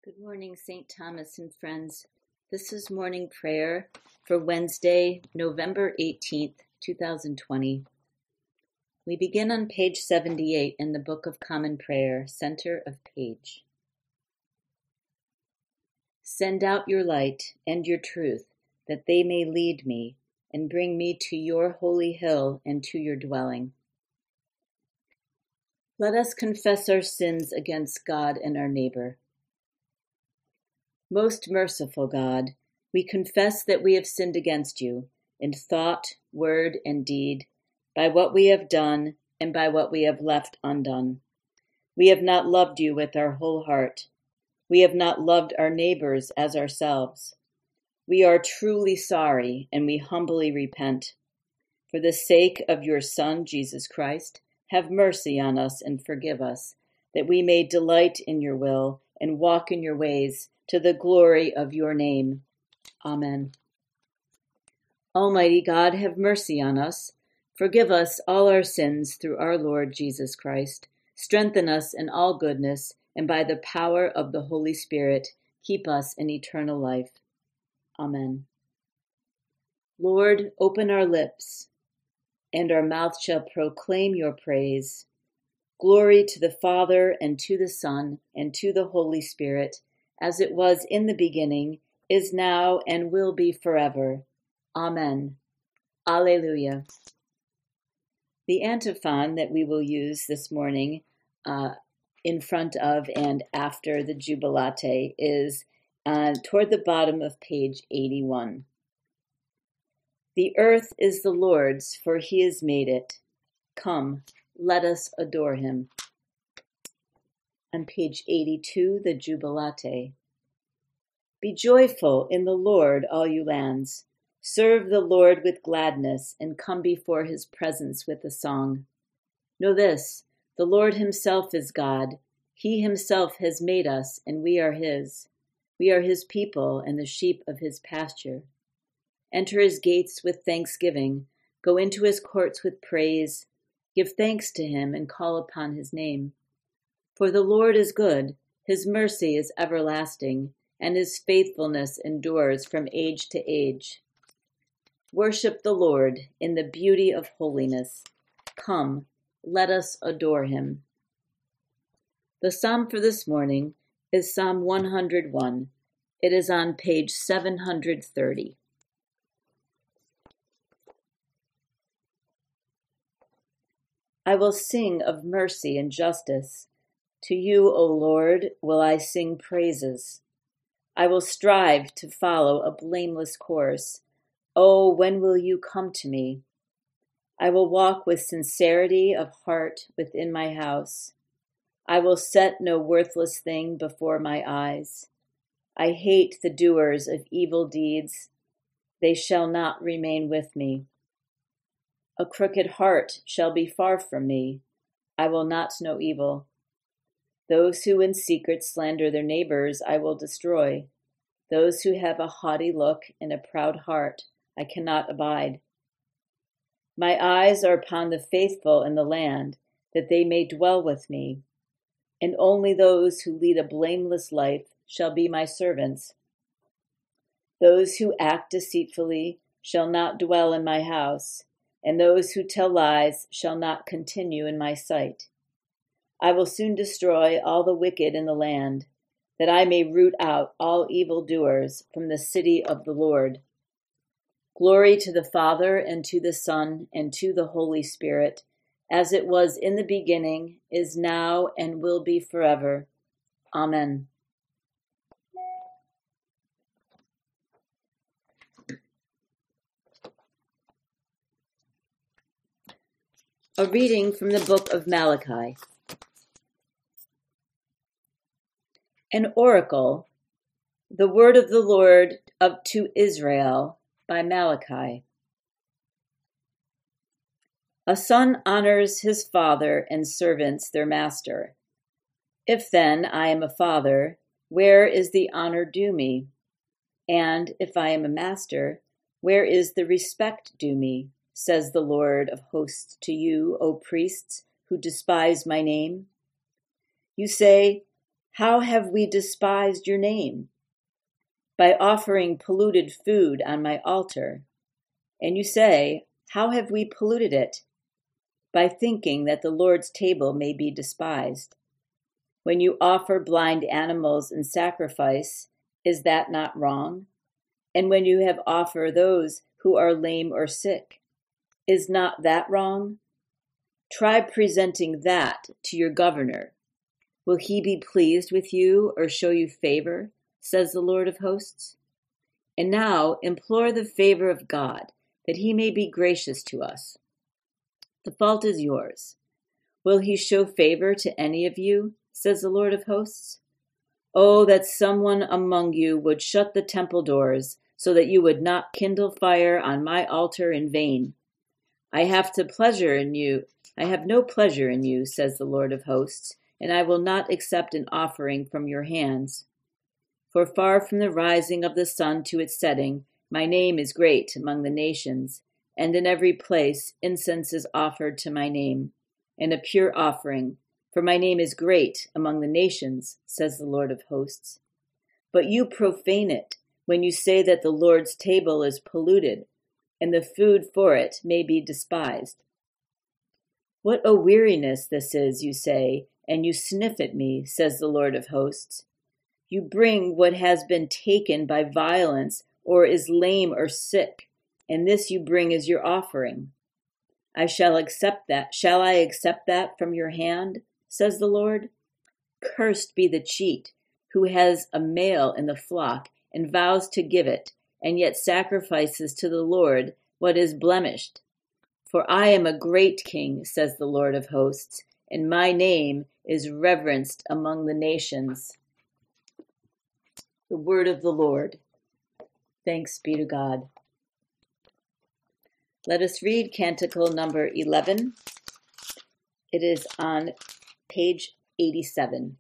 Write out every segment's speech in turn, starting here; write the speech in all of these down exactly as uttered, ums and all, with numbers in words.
Good morning, Saint Thomas and friends. This is morning prayer for Wednesday, November eighteenth, two thousand twenty. We begin on page seventy-eight in the Book of Common Prayer, center of page. Send out your light and your truth, that they may lead me and bring me to your holy hill and to your dwelling. Let us confess our sins against God and our neighbor. Most merciful God, we confess that we have sinned against you in thought, word, and deed, by what we have done and by what we have left undone. We have not loved you with our whole heart. We have not loved our neighbors as ourselves. We are truly sorry, and we humbly repent. For the sake of your Son, Jesus Christ, have mercy on us and forgive us, that we may delight in your will and walk in your ways, to the glory of your name. Amen. Almighty God, have mercy on us. Forgive us all our sins through our Lord Jesus Christ. Strengthen us in all goodness, and by the power of the Holy Spirit, keep us in eternal life. Amen. Lord, open our lips, and our mouth shall proclaim your praise. Glory to the Father, and to the Son, and to the Holy Spirit, as it was in the beginning, is now, and will be forever. Amen. Alleluia. The antiphon that we will use this morning uh, in front of and after the Jubilate is uh, toward the bottom of page eighty-one. The earth is the Lord's, for he has made it. Come, let us adore him. On page eighty-two, the Jubilate. Be joyful in the Lord, all you lands. Serve the Lord with gladness, and come before his presence with a song. Know this, the Lord himself is God. He himself has made us, and we are his. We are his people and the sheep of his pasture. Enter his gates with thanksgiving. Go into his courts with praise. Give thanks to him and call upon his name. For the Lord is good, his mercy is everlasting, and his faithfulness endures from age to age. Worship the Lord in the beauty of holiness. Come, let us adore him. The psalm for this morning is Psalm one hundred one. It is on page seven hundred thirty. I will sing of mercy and justice. To you, O Lord, will I sing praises. I will strive to follow a blameless course. Oh, when will you come to me? I will walk with sincerity of heart within my house. I will set no worthless thing before my eyes. I hate the doers of evil deeds. They shall not remain with me. A crooked heart shall be far from me. I will not know evil. Those who in secret slander their neighbors I will destroy. Those who have a haughty look and a proud heart I cannot abide. My eyes are upon the faithful in the land, that they may dwell with me. And only those who lead a blameless life shall be my servants. Those who act deceitfully shall not dwell in my house, and those who tell lies shall not continue in my sight. I will soon destroy all the wicked in the land, that I may root out all evildoers from the city of the Lord. Glory to the Father, and to the Son, and to the Holy Spirit, as it was in the beginning, is now, and will be forever. Amen. A reading from the book of Malachi. An oracle, the word of the Lord up to Israel by Malachi. A son honors his father, and servants their master. If then I am a father, where is the honor due me? And if I am a master, where is the respect due me? Says the Lord of hosts to you, O priests, who despise my name. You say, How have we despised your name? By offering polluted food on my altar. And you say, how have we polluted it? By thinking that the Lord's table may be despised. When you offer blind animals in sacrifice, is that not wrong? And when you have offered those who are lame or sick, is not that wrong? Try presenting that to your governor. Will he be pleased with you or show you favor, says the Lord of hosts? And now implore the favor of God, that he may be gracious to us. The fault is yours. Will he show favor to any of you, says the Lord of hosts? Oh, that someone among you would shut the temple doors, so that you would not kindle fire on my altar in vain. I have to pleasure in you. I have no pleasure in you, says the Lord of hosts, and I will not accept an offering from your hands. For far from the rising of the sun to its setting, my name is great among the nations, and in every place incense is offered to my name, and a pure offering, for my name is great among the nations, says the Lord of hosts. But you profane it when you say that the Lord's table is polluted, and the food for it may be despised. What a weariness this is, you say, and you sniff at me, says the Lord of hosts. You bring what has been taken by violence or is lame or sick, and this you bring as your offering. I shall accept that. Shall I accept that from your hand, says the Lord? Cursed be the cheat who has a male in the flock and vows to give it, and yet sacrifices to the Lord what is blemished. For I am a great king, says the Lord of hosts, and my name is reverenced among the nations. The word of the Lord. Thanks be to God. Let us read Canticle number eleven. It is on page eighty-seven.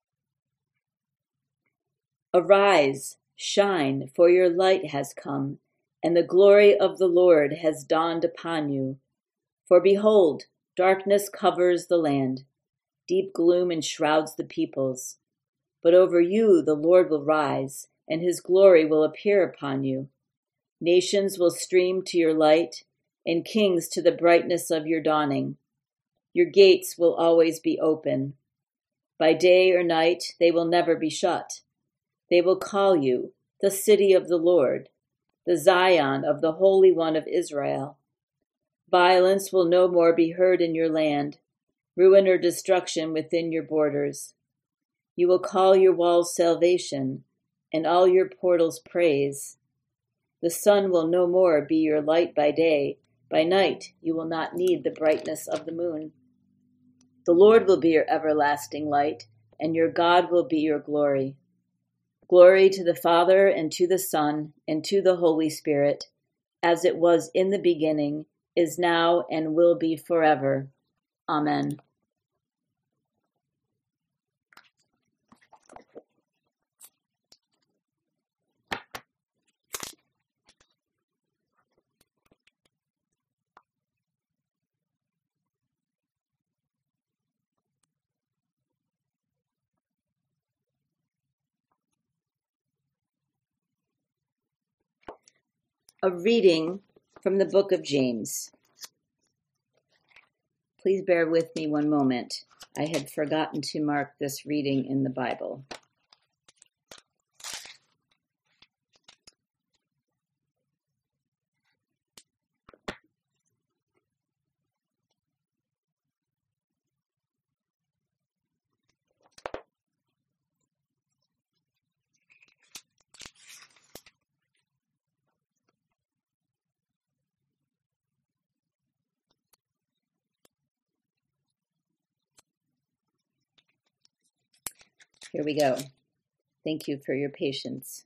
Arise, shine, for your light has come, and the glory of the Lord has dawned upon you. For behold, darkness covers the land, deep gloom enshrouds the peoples. But over you the Lord will rise, and his glory will appear upon you. Nations will stream to your light, and kings to the brightness of your dawning. Your gates will always be open. By day or night they will never be shut. They will call you the city of the Lord, the Zion of the Holy One of Israel. Violence will no more be heard in your land, ruin or destruction within your borders. You will call your walls salvation, and all your portals praise. The sun will no more be your light by day. By night you will not need the brightness of the moon. The Lord will be your everlasting light, and your God will be your glory. Glory to the Father, and to the Son, and to the Holy Spirit, as it was in the beginning, is now, and will be forever. Amen. A reading from the book of James. Please bear with me one moment. I had forgotten to mark this reading in the Bible. Here we go. Thank you for your patience.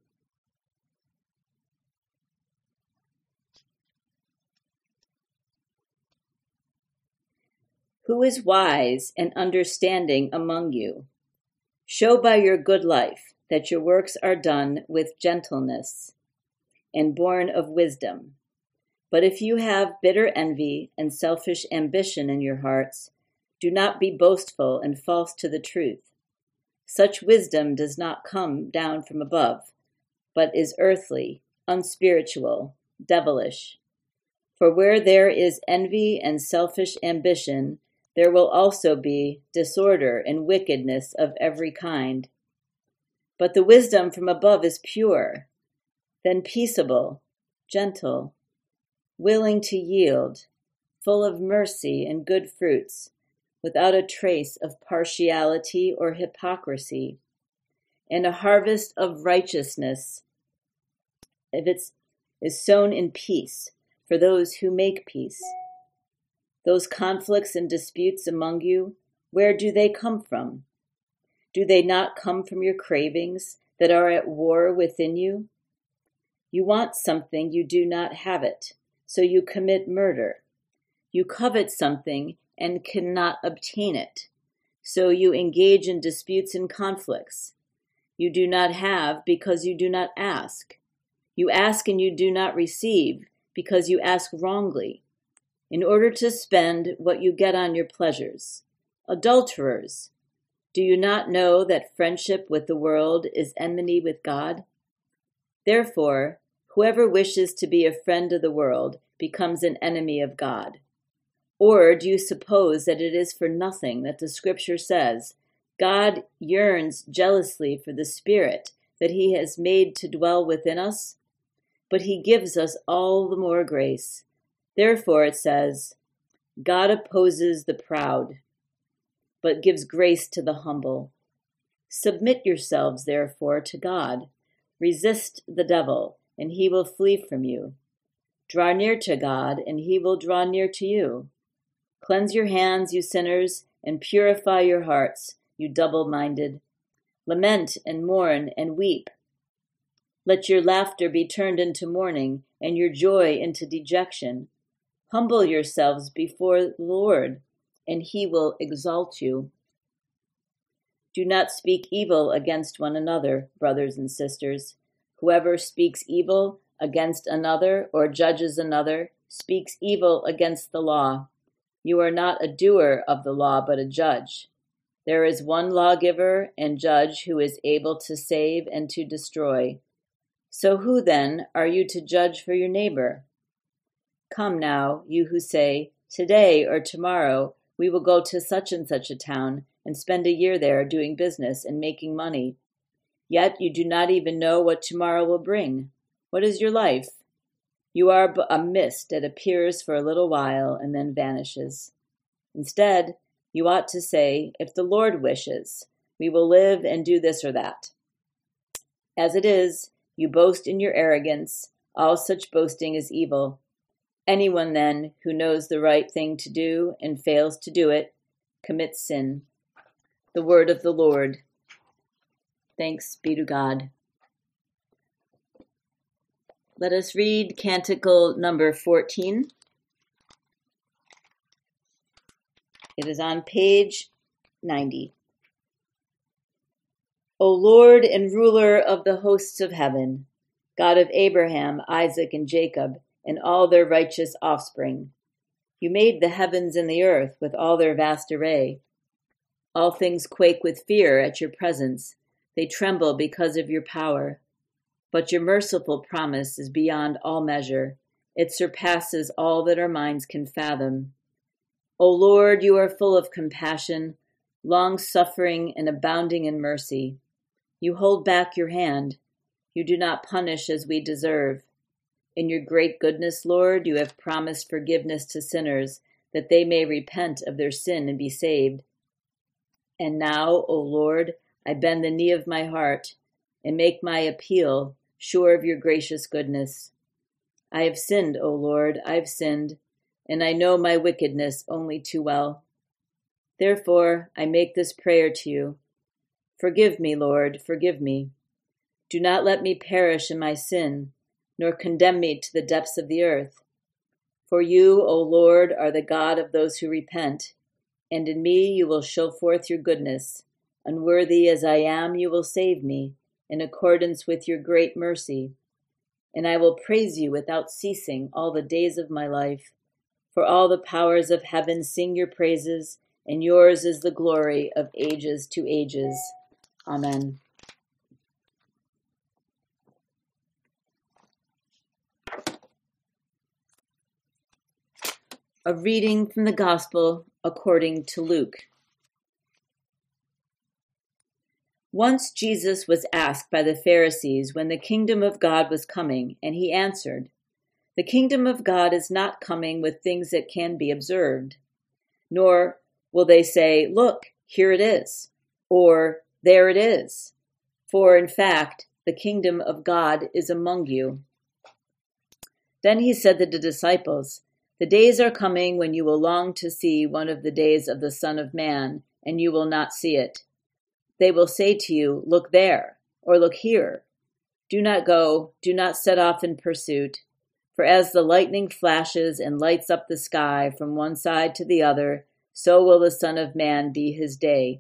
Who is wise and understanding among you? Show by your good life that your works are done with gentleness and born of wisdom. But if you have bitter envy and selfish ambition in your hearts, do not be boastful and false to the truth. Such wisdom does not come down from above, but is earthly, unspiritual, devilish. For where there is envy and selfish ambition, there will also be disorder and wickedness of every kind. But the wisdom from above is pure, then peaceable, gentle, willing to yield, full of mercy and good fruits, without a trace of partiality or hypocrisy, and a harvest of righteousness if it is sown in peace for those who make peace. Those conflicts and disputes among you, where do they come from? Do they not come from your cravings that are at war within you? You want something, you do not have it, so you commit murder. You covet something and cannot obtain it, so you engage in disputes and conflicts. You do not have because you do not ask. You ask and you do not receive because you ask wrongly, in order to spend what you get on your pleasures. Adulterers, do you not know that friendship with the world is enmity with God? Therefore, whoever wishes to be a friend of the world becomes an enemy of God. Or do you suppose that it is for nothing that the Scripture says, God yearns jealously for the Spirit that he has made to dwell within us? But he gives us all the more grace. Therefore it says, God opposes the proud, but gives grace to the humble. Submit yourselves, therefore, to God. Resist the devil, and he will flee from you. Draw near to God, and he will draw near to you. Cleanse your hands, you sinners, and purify your hearts, you double-minded. Lament and mourn and weep. Let your laughter be turned into mourning, and your joy into dejection. Humble yourselves before the Lord, and he will exalt you. Do not speak evil against one another, brothers and sisters. Whoever speaks evil against another or judges another speaks evil against the law. You are not a doer of the law, but a judge. There is one lawgiver and judge who is able to save and to destroy. So who then are you to judge for your neighbor? Come now, you who say, today or tomorrow we will go to such and such a town and spend a year there doing business and making money. Yet you do not even know what tomorrow will bring. What is your life? You are but a mist that appears for a little while and then vanishes. Instead, you ought to say, if the Lord wishes, we will live and do this or that. As it is, you boast in your arrogance. All such boasting is evil. Anyone, then, who knows the right thing to do and fails to do it, commits sin. The word of the Lord. Thanks be to God. Let us read Canticle number fourteen. It is on page ninety. O Lord and ruler of the hosts of heaven, God of Abraham, Isaac, and Jacob, and all their righteous offspring, you made the heavens and the earth with all their vast array. All things quake with fear at your presence. They tremble because of your power. But your merciful promise is beyond all measure. It surpasses all that our minds can fathom. O Lord, you are full of compassion, long-suffering and abounding in mercy. You hold back your hand. You do not punish as we deserve. In your great goodness, Lord, you have promised forgiveness to sinners, that they may repent of their sin and be saved. And now, O Lord, I bend the knee of my heart and make my appeal, sure of your gracious goodness. I have sinned, O Lord, I have sinned, and I know my wickedness only too well. Therefore, I make this prayer to you. Forgive me, Lord, forgive me. Do not let me perish in my sin, nor condemn me to the depths of the earth. For you, O Lord, are the God of those who repent, and in me you will show forth your goodness. Unworthy as I am, you will save me, in accordance with your great mercy. And I will praise you without ceasing all the days of my life. For all the powers of heaven sing your praises, and yours is the glory of ages to ages. Amen. A reading from the Gospel according to Luke. Once Jesus was asked by the Pharisees when the kingdom of God was coming, and he answered, "The kingdom of God is not coming with things that can be observed, nor will they say, 'Look, here it is,' or 'There it is.' For in fact, the kingdom of God is among you." Then he said to the disciples, "The days are coming when you will long to see one of the days of the Son of Man, and you will not see it. They will say to you, 'Look there,' or 'Look here.' Do not go, do not set off in pursuit. For as the lightning flashes and lights up the sky from one side to the other, so will the Son of Man be his day.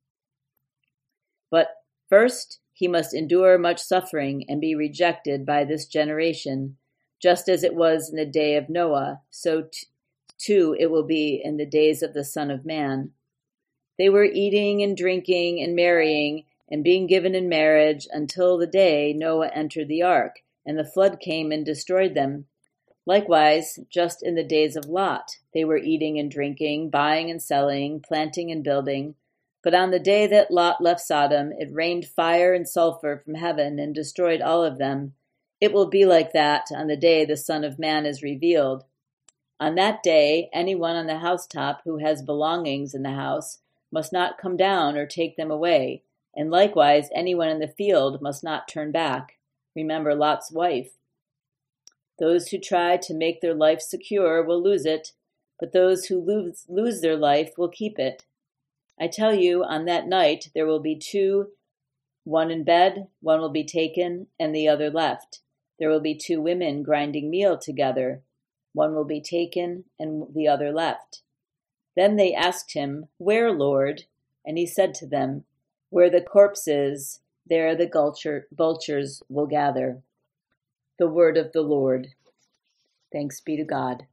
But first he must endure much suffering and be rejected by this generation. Just as it was in the day of Noah, so t- too it will be in the days of the Son of Man. They were eating and drinking and marrying and being given in marriage until the day Noah entered the ark, and the flood came and destroyed them. Likewise, just in the days of Lot, they were eating and drinking, buying and selling, planting and building. But on the day that Lot left Sodom, it rained fire and sulfur from heaven and destroyed all of them. It will be like that on the day the Son of Man is revealed. On that day, anyone on the housetop who has belongings in the house must not come down or take them away, and likewise anyone in the field must not turn back. Remember Lot's wife. Those who try to make their life secure will lose it, but those who lose, lose their life will keep it. I tell you, on that night there will be two, one in bed, one will be taken, and the other left. There will be two women grinding meal together. One will be taken, and the other left. Then they asked him, "Where, Lord?" And he said to them, "Where the corpse is, there the vultures will gather." The word of the Lord. Thanks be to God.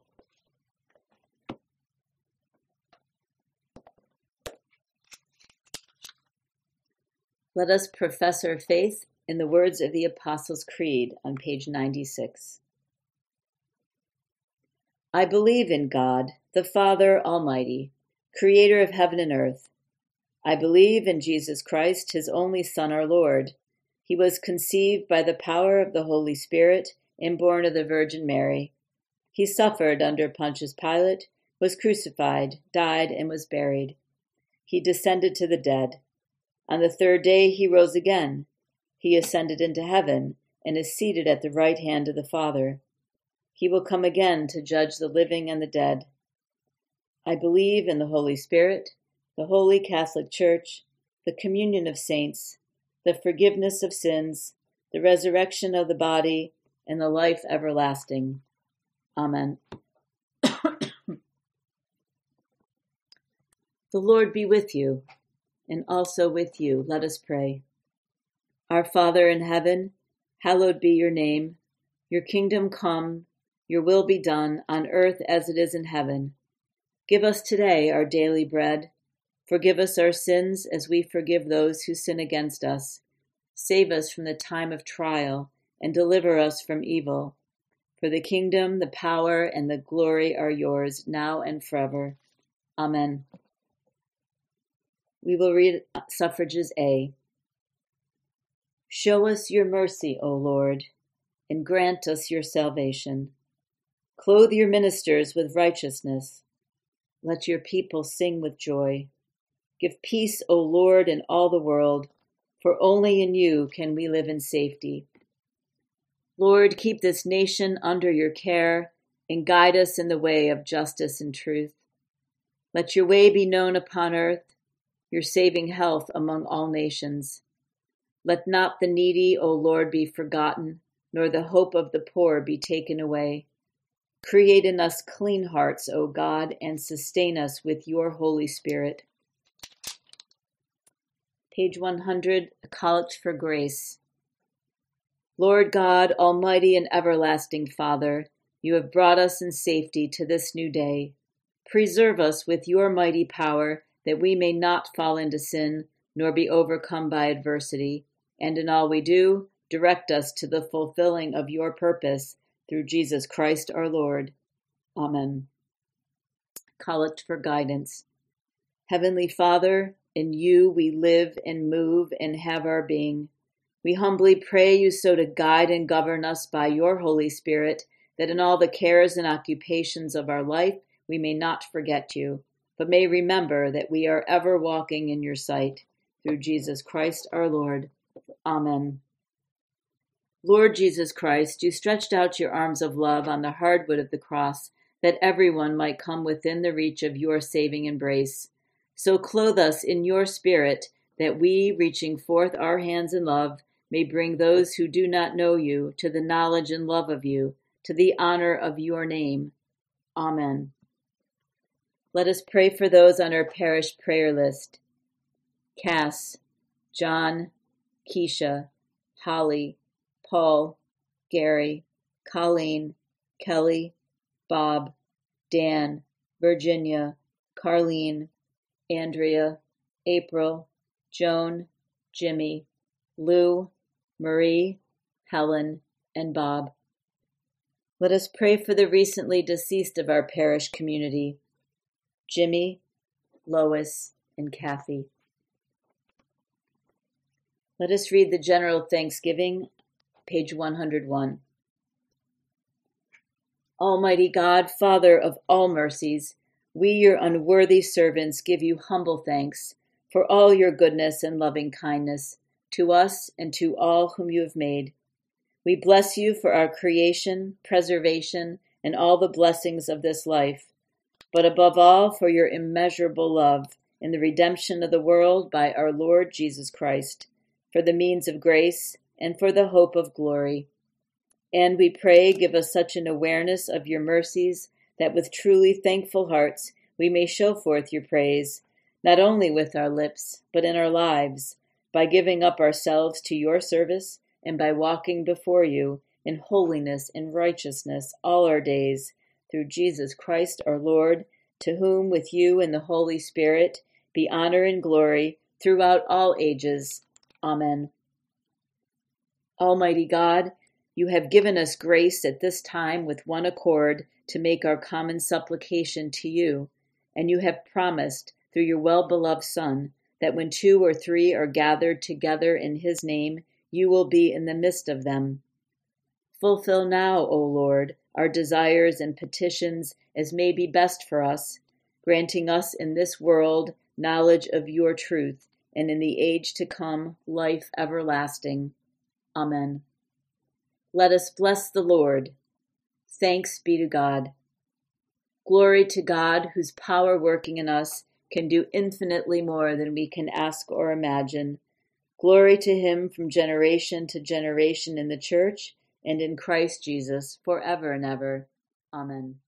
Let us profess our faith in the words of the Apostles' Creed on page ninety-six. I believe in God, the Father Almighty, creator of heaven and earth. I believe in Jesus Christ, his only Son, our Lord. He was conceived by the power of the Holy Spirit and born of the Virgin Mary. He suffered under Pontius Pilate, was crucified, died, and was buried. He descended to the dead. On the third day he rose again. He ascended into heaven and is seated at the right hand of the Father. He will come again to judge the living and the dead. I believe in the Holy Spirit, the Holy Catholic Church, the communion of saints, the forgiveness of sins, the resurrection of the body, and the life everlasting. Amen. The Lord be with you, and also with you. Let us pray. Our Father in heaven, hallowed be your name. Your kingdom come, your will be done on earth as it is in heaven. Give us today our daily bread. Forgive us our sins as we forgive those who sin against us. Save us from the time of trial and deliver us from evil. For the kingdom, the power, and the glory are yours now and forever. Amen. We will read Suffrages A. Show us your mercy, O Lord, and grant us your salvation. Clothe your ministers with righteousness. Let your people sing with joy. Give peace, O Lord, in all the world, for only in you can we live in safety. Lord, keep this nation under your care and guide us in the way of justice and truth. Let your way be known upon earth, your saving health among all nations. Let not the needy, O Lord, be forgotten, nor the hope of the poor be taken away. Create in us clean hearts, O God, and sustain us with your Holy Spirit. Page one hundred, A Collect for Grace. Lord God, Almighty and everlasting Father, you have brought us in safety to this new day. Preserve us with your mighty power, that we may not fall into sin, nor be overcome by adversity, and in all we do, direct us to the fulfilling of your purpose, through Jesus Christ our Lord. Amen. Collect for guidance. Heavenly Father, in you we live and move and have our being. We humbly pray you so to guide and govern us by your Holy Spirit, that in all the cares and occupations of our life we may not forget you, but may remember that we are ever walking in your sight. Through Jesus Christ our Lord. Amen. Lord Jesus Christ, you stretched out your arms of love on the hardwood of the cross, that everyone might come within the reach of your saving embrace. So clothe us in your Spirit, that we, reaching forth our hands in love, may bring those who do not know you to the knowledge and love of you, to the honor of your name. Amen. Let us pray for those on our parish prayer list. Cass, John, Keisha, Holly, Paul, Gary, Colleen, Kelly, Bob, Dan, Virginia, Carlene, Andrea, April, Joan, Jimmy, Lou, Marie, Helen, and Bob. Let us pray for the recently deceased of our parish community, Jimmy, Lois, and Kathy. Let us read the General Thanksgiving, page one hundred one. Almighty God, Father of all mercies, we, your unworthy servants, give you humble thanks for all your goodness and loving kindness to us and to all whom you have made. We bless you for our creation, preservation, and all the blessings of this life, but above all for your immeasurable love in the redemption of the world by our Lord Jesus Christ, for the means of grace and for the hope of glory. And we pray, give us such an awareness of your mercies that with truly thankful hearts we may show forth your praise, not only with our lips, but in our lives, by giving up ourselves to your service and by walking before you in holiness and righteousness all our days, through Jesus Christ our Lord, to whom with you and the Holy Spirit be honor and glory throughout all ages. Amen. Almighty God, you have given us grace at this time with one accord to make our common supplication to you, and you have promised through your well-beloved Son that when two or three are gathered together in his name, you will be in the midst of them. Fulfill now, O Lord, our desires and petitions as may be best for us, granting us in this world knowledge of your truth, and in the age to come life everlasting. Amen. Let us bless the Lord. Thanks be to God. Glory to God, whose power working in us can do infinitely more than we can ask or imagine. Glory to him from generation to generation in the church and in Christ Jesus forever and ever. Amen.